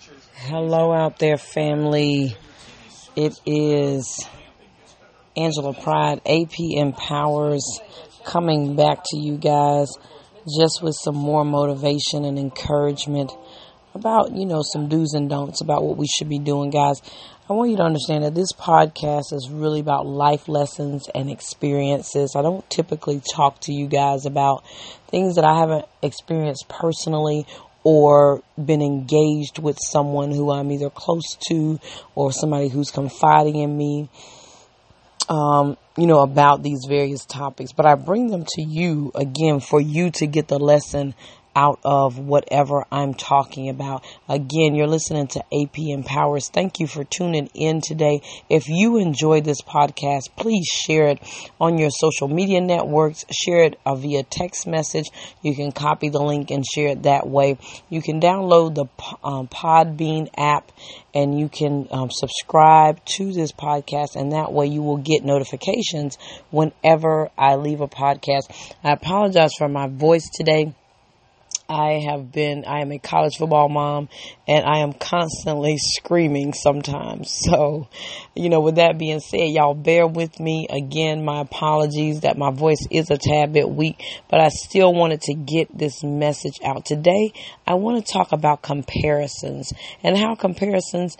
Hello out there, family. It is Angela Pride, AP Empowers, coming back to you guys just with some more motivation and encouragement about, some do's and don'ts about what we should be doing, guys. I want you to understand that this podcast is really about life lessons and experiences. I don't typically talk to you guys about things that I haven't experienced personally or been engaged with someone who I'm either close to or somebody who's confiding in me, about these various topics. But I bring them to you, again, for you to get the lesson out of whatever I'm talking about. Again, you're listening to AP Empowers. Thank you for tuning in today. If you enjoyed this podcast, please share it on your social media networks. Share it via text message. You can copy the link and share it that way. You can download the Podbean app and you can subscribe to this podcast, and that way you will get notifications whenever I leave a podcast. I apologize for my voice today. I am a college football mom, and I am constantly screaming sometimes. So, with that being said, y'all bear with me. Again, my apologies that my voice is a tad bit weak, but I still wanted to get this message out. Today, I want to talk about comparisons and how comparisons,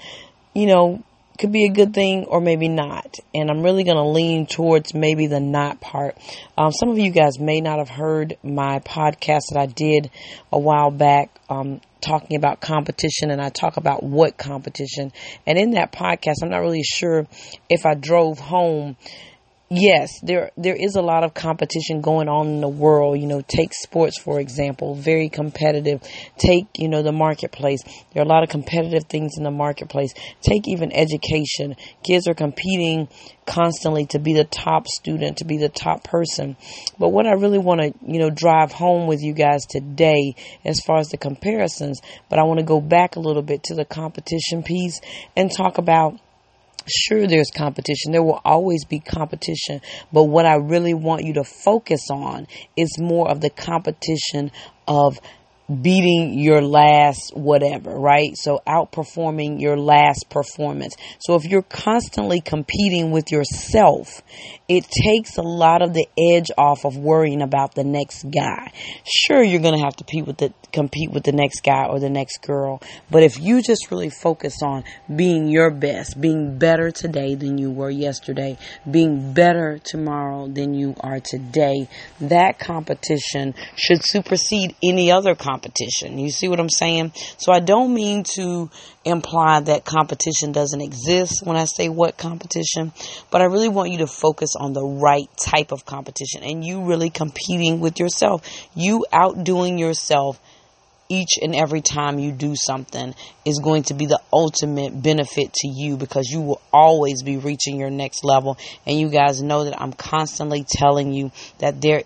could be a good thing or maybe not. And I'm really going to lean towards maybe the not part. Some of you guys may not have heard my podcast that I did a while back, talking about competition, and I talk about what competition. And in that podcast, I'm not really sure if I drove home. Yes, there is a lot of competition going on in the world. Take sports, for example, very competitive. Take, the marketplace. There are a lot of competitive things in the marketplace. Take even education. Kids are competing constantly to be the top student, to be the top person. But what I really want to, drive home with you guys today, as far as the comparisons, but I want to go back a little bit to the competition piece and talk about, sure, there's competition. There will always be competition. But what I really want you to focus on is more of the competition of beating your last whatever, right? So outperforming your last performance. So if you're constantly competing with yourself, it takes a lot of the edge off of worrying about the next guy. Sure, you're going to have to compete with the next guy or the next girl. But if you just really focus on being your best, being better today than you were yesterday, being better tomorrow than you are today, that competition should supersede any other competition. You see what I'm saying? So I don't mean to imply that competition doesn't exist when I say what competition, but I really want you to focus on the right type of competition and you really competing with yourself. You outdoing yourself each and every time you do something is going to be the ultimate benefit to you, because you will always be reaching your next level. And you guys know that I'm constantly telling you that there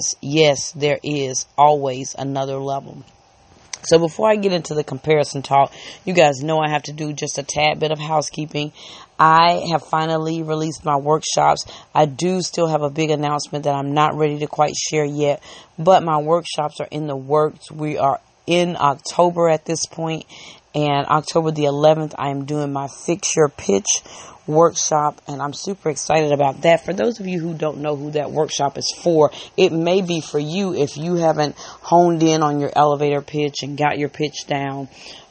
is always another level. So before I get into the comparison talk, you guys know I have to do just a tad bit of housekeeping. I have finally released my workshops. I do still have a big announcement that I'm not ready to quite share yet, but my workshops are in the works. We are in October at this point, and October the 11th, I am doing my Fix Your Pitch workshop, and I'm super excited about that. For those of you who don't know who that workshop is for, it may be for you if you haven't honed in on your elevator pitch and got your pitch down.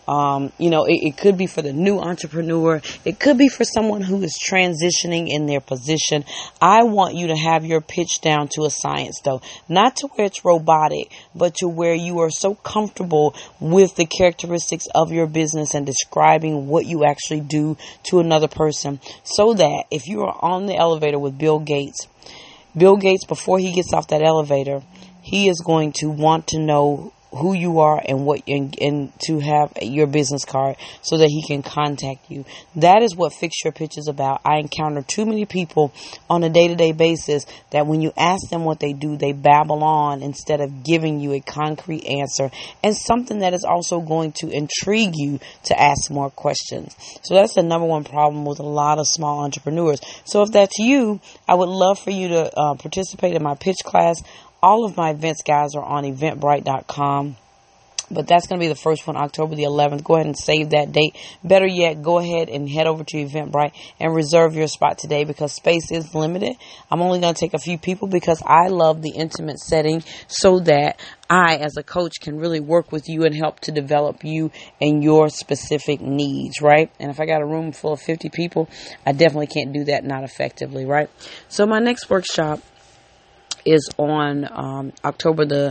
It could be for the new entrepreneur. It could be for someone who is transitioning in their position. I want you to have your pitch down to a science, though. Not to where it's robotic, but to where you are so comfortable with the characteristics of your business and describing what you actually do to another person, so that if you are on the elevator with Bill Gates, before he gets off that elevator, he is going to want to know who you are and to have your business card so that he can contact you. That is what Fix Your Pitch is about. I encounter too many people on a day-to-day basis that when you ask them what they do, they babble on instead of giving you a concrete answer and something that is also going to intrigue you to ask more questions. So that's the number one problem with a lot of small entrepreneurs. So if that's you, I would love for you to participate in my pitch class. All of my events, guys, are on eventbrite.com. But that's going to be the first one, October the 11th. Go ahead and save that date. Better yet, go ahead and head over to Eventbrite and reserve your spot today because space is limited. I'm only going to take a few people because I love the intimate setting so that I, as a coach, can really work with you and help to develop you and your specific needs, right? And if I got a room full of 50 people, I definitely can't do that not effectively, right? So my next workshop is on October the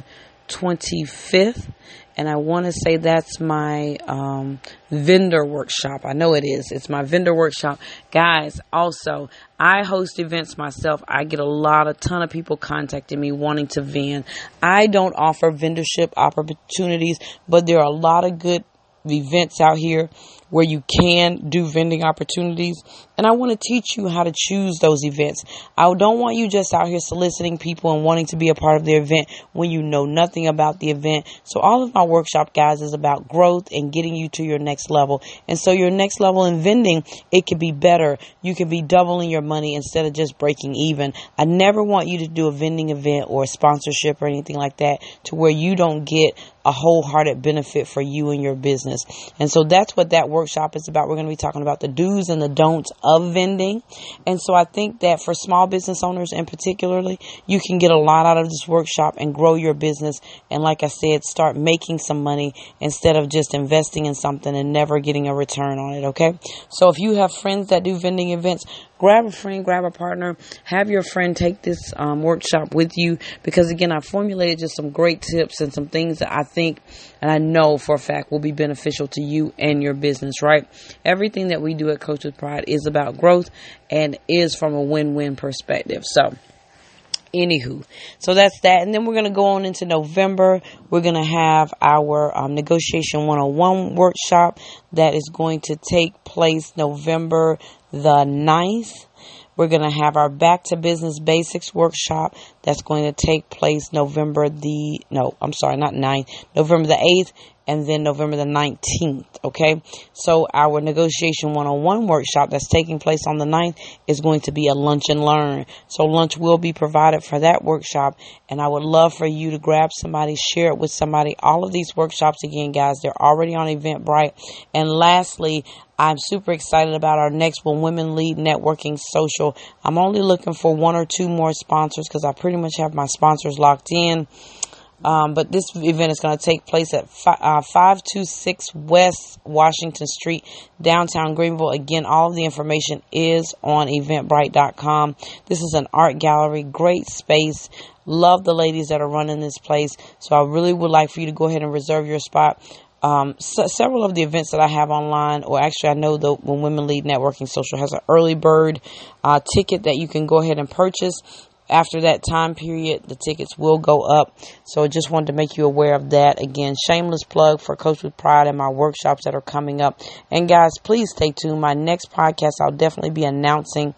25th. And I want to say that's my vendor workshop. I know it is. It's my vendor workshop. Guys, also, I host events myself. I get a ton of people contacting me wanting to vend. I don't offer vendorship opportunities, but there are a lot of good events out here where you can do vending opportunities. And I want to teach you how to choose those events. I don't want you just out here soliciting people and wanting to be a part of the event when you know nothing about the event. So all of my workshop, guys, is about growth and getting you to your next level. And so your next level in vending, it could be better. You could be doubling your money instead of just breaking even. I never want you to do a vending event or a sponsorship or anything like that to where you don't get a wholehearted benefit for you and your business. And so that's what that workshop is about. We're going to be talking about the do's and the don'ts of vending. And so I think that for small business owners in particularly, you can get a lot out of this workshop and grow your business. And like I said, start making some money instead of just investing in something and never getting a return on it. Okay. So if you have friends that do vending events, grab a friend, grab a partner, have your friend take this workshop with you because, again, I formulated just some great tips and some things that I think and I know for a fact will be beneficial to you and your business, right? Everything that we do at Coach with Pride is about growth and is from a win-win perspective. So, anywho, so that's that. And then we're going to go on into November. We're going to have our Negotiation 101 workshop that is going to take place November the 9th. We're going to have our Back to Business Basics workshop that's going to take place November the 8th and then November the 19th. Okay. So our Negotiation 101 workshop that's taking place on the 9th is going to be a lunch and learn. So lunch will be provided for that workshop. And I would love for you to grab somebody, share it with somebody. All of these workshops, again, guys, they're already on Eventbrite. And lastly, I'm super excited about our next one, Women Lead Networking Social. I'm only looking for 1 or 2 more sponsors because I pretty much have my sponsors locked in. But this event is going to take place at 526 West Washington Street, downtown Greenville. Again, all of the information is on eventbrite.com. This is an art gallery, great space. Love the ladies that are running this place. So I really would like for you to go ahead and reserve your spot. Several of the events that I have online, or actually I know when Women Lead Networking Social has an early bird ticket that you can go ahead and purchase. After that time period, the tickets will go up. So I just wanted to make you aware of that. Again, shameless plug for Coach with Pride and my workshops that are coming up. And guys, please stay tuned. My next podcast, I'll definitely be announcing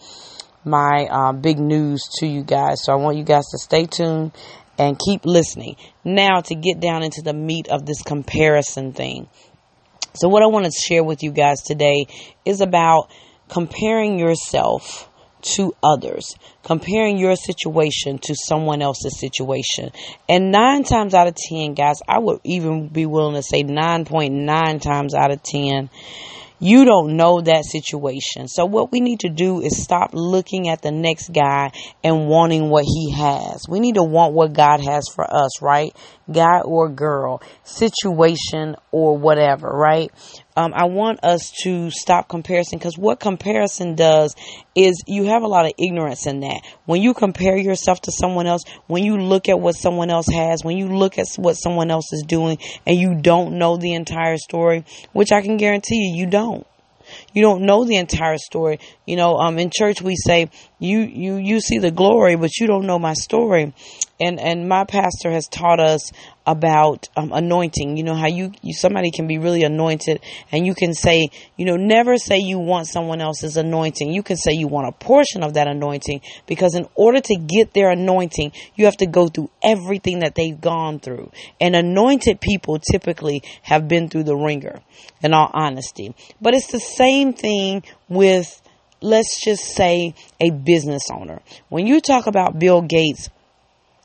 my big news to you guys. So I want you guys to stay tuned and keep listening. Now to get down into the meat of this comparison thing. So what I want to share with you guys today is about comparing yourself to others, comparing your situation to someone else's situation. And 9 times out of 10, guys, I would even be willing to say 9.9 times out of 10, you don't know that situation. So what we need to do is stop looking at the next guy and wanting what he has. We need to want what God has for us, right? Guy or girl, situation or whatever, right? I want us to stop comparison because what comparison does is you have a lot of ignorance in that. When you compare yourself to someone else, when you look at what someone else has, when you look at what someone else is doing and you don't know the entire story, which I can guarantee you don't. You don't know the entire story. You know, in church we say, you see the glory, but you don't know my story. And my pastor has taught us about anointing. You know how you somebody can be really anointed and you can say, never say you want someone else's anointing. You can say you want a portion of that anointing because in order to get their anointing, you have to go through everything that they've gone through. And anointed people typically have been through the ringer, in all honesty. But it's the same thing with, let's just say, a business owner. When you talk about Bill Gates,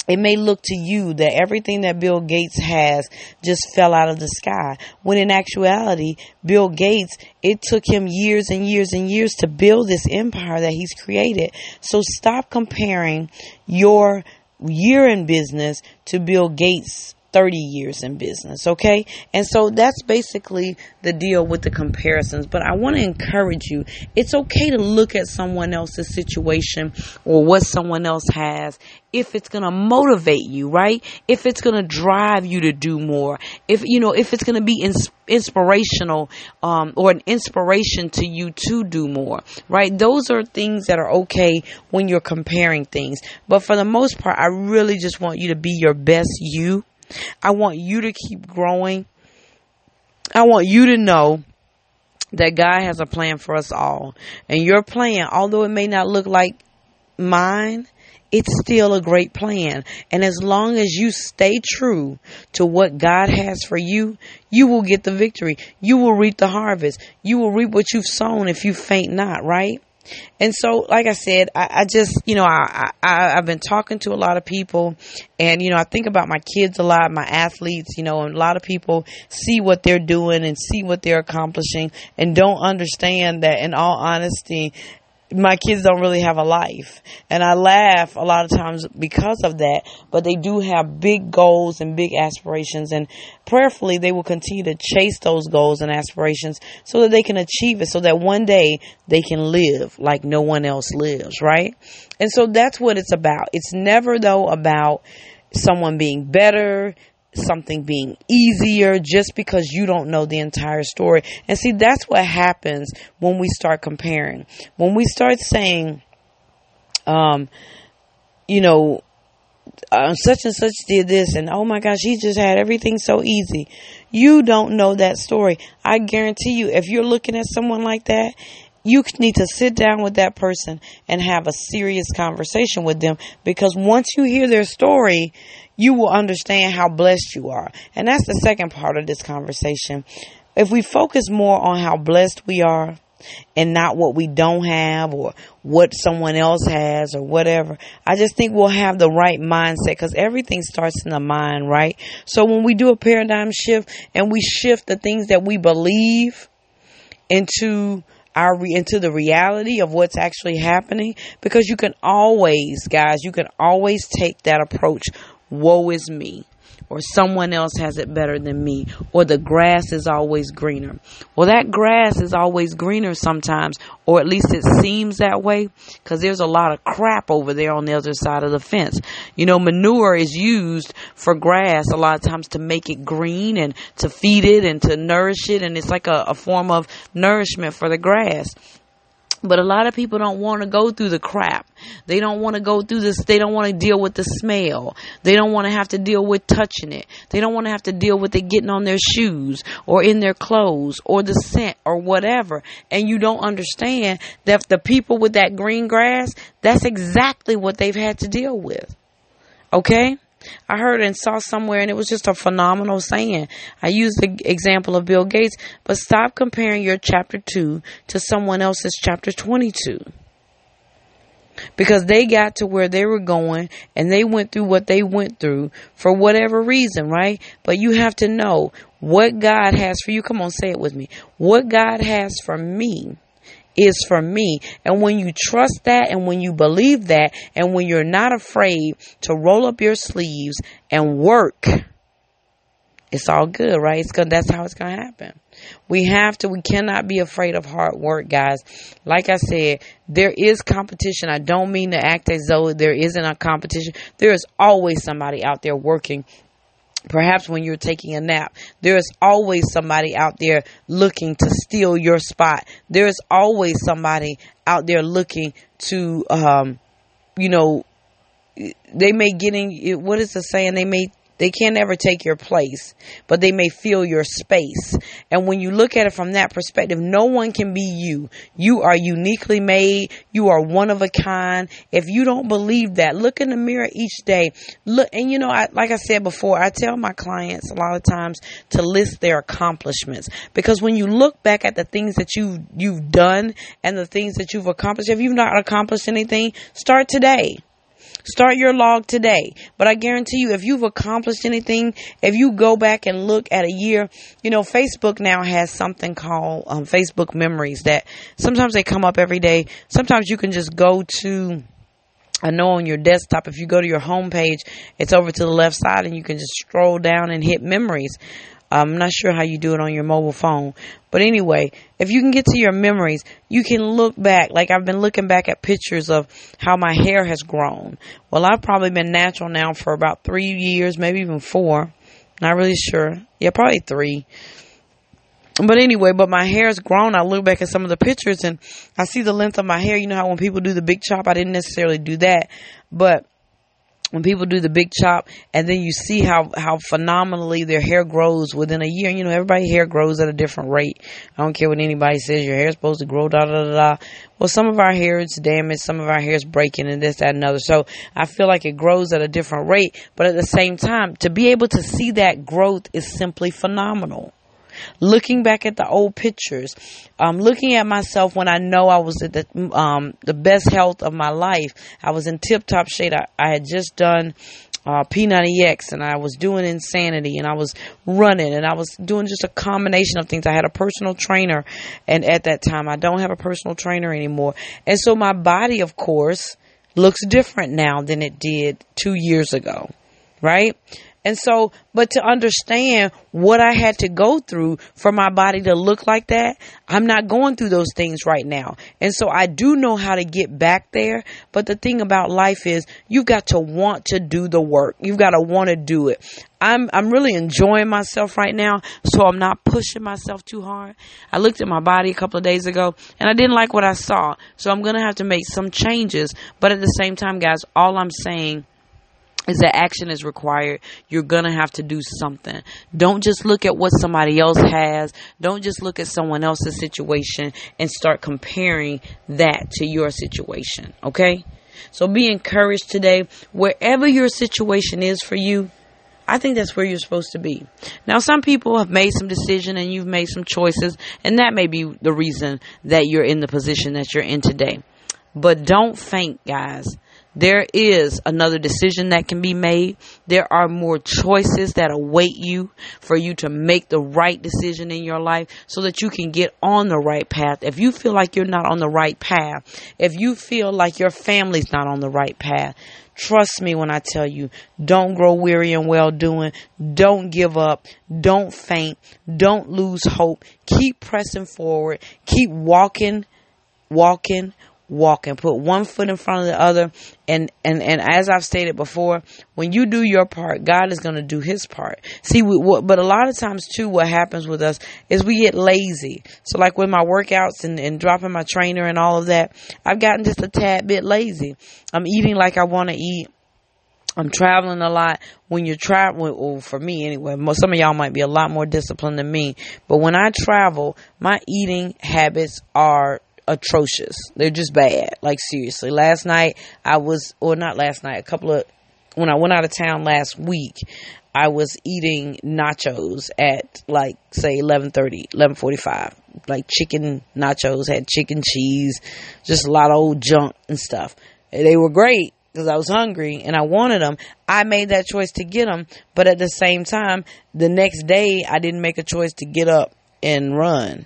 It may look to you that everything that Bill Gates has just fell out of the sky. When in actuality, Bill Gates, it took him years and years and years to build this empire that he's created. So stop comparing your year in business to Bill Gates' 30 years in business, okay? And so that's basically the deal with the comparisons. But I want to encourage you, it's okay to look at someone else's situation or what someone else has if it's going to motivate you, right? If it's going to drive you to do more, if it's going to be inspirational, or an inspiration to you to do more, right? Those are things that are okay when you're comparing things. But for the most part, I really just want you to be your best you. I want you to keep growing. I want you to know that God has a plan for us all. And your plan, although it may not look like mine, it's still a great plan. And as long as you stay true to what God has for you, you will get the victory. You will reap the harvest. You will reap what you've sown if you faint not, right? And so, like I said, I just, I've been talking to a lot of people, and, I think about my kids a lot, my athletes, and a lot of people see what they're doing and see what they're accomplishing and don't understand that, in all honesty, my kids don't really have a life. And I laugh a lot of times because of that, but they do have big goals and big aspirations, and prayerfully they will continue to chase those goals and aspirations so that they can achieve it, so that one day they can live like no one else lives, right? And so that's what it's about. It's never, though, about someone being better, something being easier, just because you don't know the entire story. And see, that's what happens when we start comparing. When we start saying, such and such did this, and oh my gosh, he just had everything so easy. You don't know that story. I guarantee you, if you're looking at someone like that, you need to sit down with that person and have a serious conversation with them, because once you hear their story, you will understand how blessed you are. And that's the second part of this conversation. If we focus more on how blessed we are and not what we don't have or what someone else has or whatever, I just think we'll have the right mindset, because everything starts in the mind, right? So when we do a paradigm shift and we shift the things that we believe into the reality of what's actually happening, because you can always take that approach. Woe is me, or someone else has it better than me, or the grass is always greener. Well, that grass is always greener sometimes, or at least it seems that way, because there's a lot of crap over there on the other side of the fence. Manure is used for grass a lot of times to make it green and to feed it and to nourish it, and it's like a form of nourishment for the grass. But a lot of people don't want to go through the crap. They don't want to go through this. They don't want to deal with the smell. They don't want to have to deal with touching it. They don't want to have to deal with it getting on their shoes or in their clothes or the scent or whatever. And you don't understand that the people with that green grass, that's exactly what they've had to deal with. Okay? I heard and saw somewhere, and it was just a phenomenal saying. I used the example of Bill Gates, but stop comparing your chapter 2 to someone else's chapter 22. Because they got to where they were going, and they went through what they went through for whatever reason, right? But you have to know what God has for you. Come on, say it with me. What God has for me is for me. And when you trust that, and when you believe that, and when you're not afraid to roll up your sleeves and work, it's all good, right? That's how it's going to happen. We cannot be afraid of hard work, guys. Like I said, there is competition. I don't mean to act as though there isn't a competition. There is always somebody out there working. Perhaps when you're taking a nap, there is always somebody out there looking to steal your spot. There is always somebody out there looking to, they may get in, what is the saying? They can't ever take your place, but they may fill your space. And when you look at it from that perspective, no one can be you. You are uniquely made. You are one of a kind. If you don't believe that, look in the mirror each day. Look, and like I said before, I tell my clients a lot of times to list their accomplishments, because when you look back at the things that you've done and the things that you've accomplished, if you've not accomplished anything, start today. Start your log today. But I guarantee you, if you've accomplished anything, if you go back and look at a year, Facebook now has something called Facebook memories that sometimes they come up every day. Sometimes you can just go to, I know on your desktop, if you go to your home page, it's over to the left side and you can just scroll down and hit memories. I'm not sure how you do it on your mobile phone. But anyway, if you can get to your memories, you can look back. Like I've been looking back at pictures of how my hair has grown. Well, I've probably been natural now for about 3 years, maybe even 4. Not really sure. Yeah, probably 3. But anyway, my hair's grown. I look back at some of the pictures and I see the length of my hair. You know how when people do the big chop, I didn't necessarily do that. But when people do the big chop and then you see how phenomenally their hair grows within a year, everybody's hair grows at a different rate. I don't care what anybody says, your hair is supposed to grow, da, da, da, da. Well, some of our hair is damaged, some of our hair is breaking and this, that, and another. So I feel like it grows at a different rate. But at the same time, to be able to see that growth is simply phenomenal. Looking back at the old pictures, looking at myself when I know I was at the best health of my life. I was in tip-top shape. I had just done P90X and I was doing Insanity and I was running and I was doing just a combination of things. I had a personal trainer, and at that time I don't have a personal trainer anymore. And so my body, of course, looks different now than it did 2 years ago, right? And so, but to understand what I had to go through for my body to look like that, I'm not going through those things right now. And so I do know how to get back there. But the thing about life is you've got to want to do the work. You've got to want to do it. I'm really enjoying myself right now, so I'm not pushing myself too hard. I looked at my body a couple of days ago and I didn't like what I saw. So I'm going to have to make some changes. But at the same time, guys, all I'm saying is that action is required. You're going to have to do something. Don't just look at what somebody else has. Don't just look at someone else's situation and start comparing that to your situation. Okay? So be encouraged today. Wherever your situation is for you, I think that's where you're supposed to be. Now, some people have made some decision and you've made some choices, and that may be the reason that you're in the position that you're in today. But don't faint, guys. There is another decision that can be made. There are more choices that await you for you to make the right decision in your life so that you can get on the right path. If you feel like you're not on the right path, if you feel like your family's not on the right path, trust me when I tell you, don't grow weary in well doing. Don't give up. Don't faint. Don't lose hope. Keep pressing forward. Keep walking. Put one foot in front of the other. And as I've stated before, when you do your part, God is going to do his part. See, but a lot of times too, what happens with us is we get lazy. So like with my workouts and dropping my trainer and all of that, I've gotten just a tad bit lazy. I'm eating like I want to eat. I'm traveling a lot. When you're traveling, well, for me anyway, some of y'all might be a lot more disciplined than me. But when I travel, my eating habits are atrocious. They're just bad. Like seriously. When I went out of town last week, I was eating nachos at like say 11:45. Like chicken nachos, had chicken cheese, just a lot of old junk and stuff. They were great because I was hungry and I wanted them. I made that choice to get them, but at the same time, the next day I didn't make a choice to get up and run.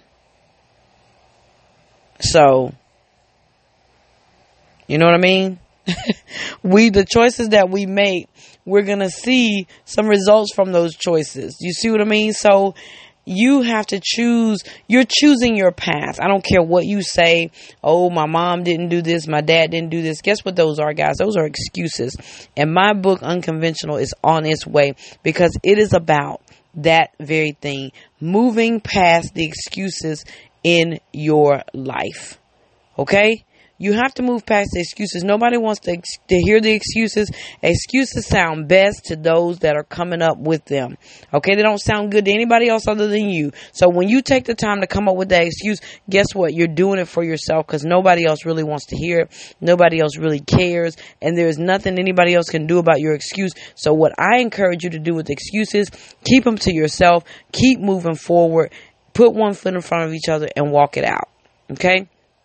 So, you know what I mean? The choices that we make, we're going to see some results from those choices. You see what I mean? So you have to choose. You're choosing your path. I don't care what you say. Oh, my mom didn't do this. My dad didn't do this. Guess what those are, guys? Those are excuses. And my book, Unconventional, is on its way because it is about that very thing. Moving past the excuses in your life. Okay? You have to move past the excuses. Nobody wants to hear the excuses. Excuses sound best to those that are coming up with them. Okay? They don't sound good to anybody else other than you. So when you take the time to come up with that excuse, guess what? You're doing it for yourself because nobody else really wants to hear it. Nobody else really cares. And there's nothing anybody else can do about your excuse. So what I encourage you to do with excuses, keep them to yourself. Keep moving forward. Put one foot in front of each other and walk it out. Okay?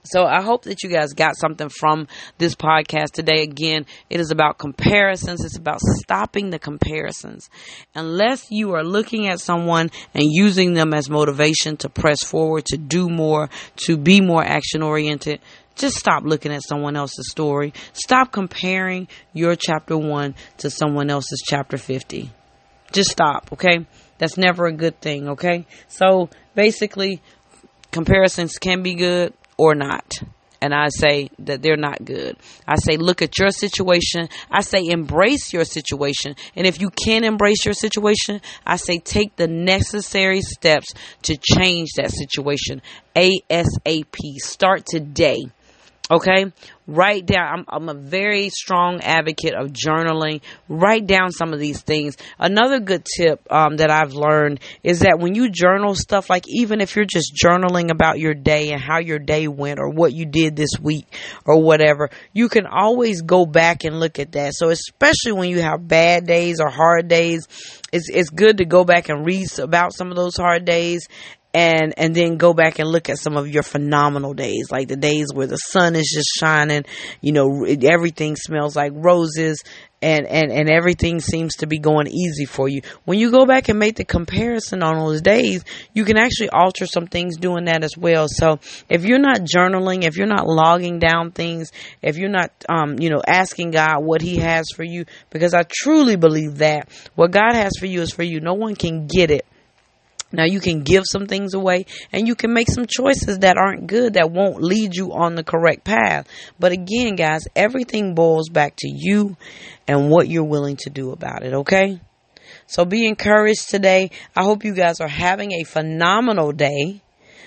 So I hope that you guys got something from this podcast today. Again, it is about comparisons. It's about stopping the comparisons. Unless you are looking at someone and using them as motivation to press forward, to do more, to be more action oriented, just stop looking at someone else's story. Stop comparing your chapter 1 to someone else's chapter 50. Just stop, okay? That's never a good thing, okay? So basically, comparisons can be good or not. And I say that they're not good. I say, look at your situation. I say, embrace your situation. And if you can embrace your situation, I say, take the necessary steps to change that situation ASAP. Start today. Okay, write down. I'm a very strong advocate of journaling. Write down some of these things. Another good tip that I've learned is that when you journal stuff, like even if you're just journaling about your day and how your day went or what you did this week or whatever, you can always go back and look at that. So especially when you have bad days or hard days, it's good to go back and read about some of those hard days. And then go back and look at some of your phenomenal days, like the days where the sun is just shining, everything smells like roses and everything seems to be going easy for you. When you go back and make the comparison on those days, you can actually alter some things doing that as well. So if you're not journaling, if you're not logging down things, if you're not, asking God what he has for you, because I truly believe that what God has for you is for you. No one can get it. Now, you can give some things away and you can make some choices that aren't good, that won't lead you on the correct path. But again, guys, everything boils back to you and what you're willing to do about it. Okay. So be encouraged today. I hope you guys are having a phenomenal day.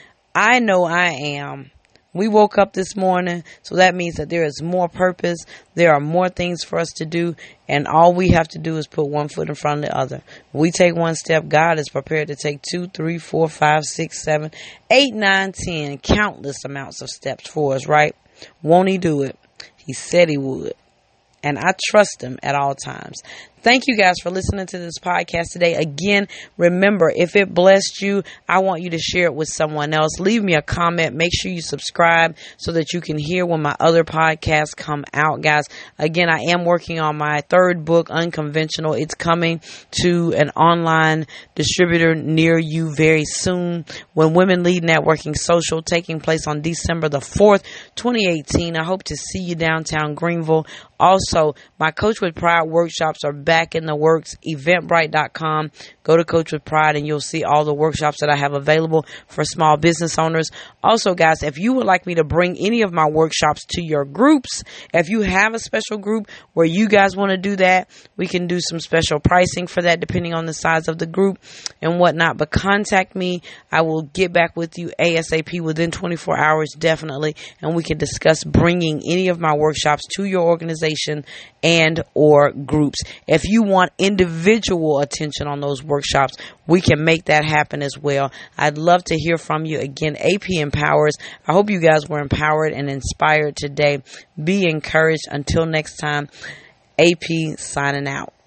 I know I am. We woke up this morning, so that means that there is more purpose. There are more things for us to do, and all we have to do is put one foot in front of the other. We take one step, God is prepared to take 2, 3, 4, 5, 6, 7, 8, 9, 10, countless amounts of steps for us, right? Won't he do it? He said he would. And I trust him at all times. Thank you guys for listening to this podcast today. Again, remember, if it blessed you, I want you to share it with someone else. Leave me a comment. Make sure you subscribe so that you can hear when my other podcasts come out, guys. Again, I am working on my third book, Unconventional. It's coming to an online distributor near you very soon. When Women Lead Networking Social, taking place on December the 4th, 2018. I hope to see you downtown Greenville. Also, my Coach with Pride workshops are back in the works. Eventbrite.com. Go to Coach with Pride and you'll see all the workshops that I have available for small business owners. Also, guys, if you would like me to bring any of my workshops to your groups, if you have a special group where you guys want to do that, we can do some special pricing for that depending on the size of the group and whatnot. But contact me. I will get back with you ASAP within 24 hours, definitely. And we can discuss bringing any of my workshops to your organization and or groups. If you want individual attention on those workshops, we can make that happen as well. I'd love to hear from you. Again, AP Empowers. I hope you guys were empowered and inspired today. Be encouraged. Until next time, AP signing out.